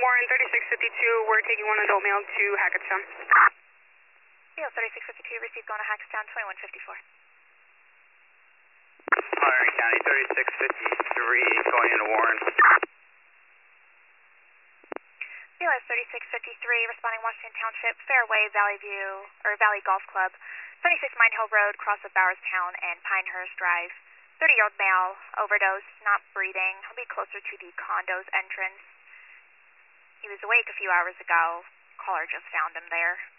Warren 3652, we're taking one adult male to Hackettstown. Leo 3652, received going to Hackettstown 2154. Monterey County 3653, going into Warren. Leo 3653, responding Washington Township, Fairway, Valley View, or Valley Golf Club, 76 Mine Hill Road, cross of Bowerstown and Pinehurst Drive. 30-year-old male, overdose, not breathing. He'll be closer to the condo's entrance. He was awake a few hours ago. Caller just found him there.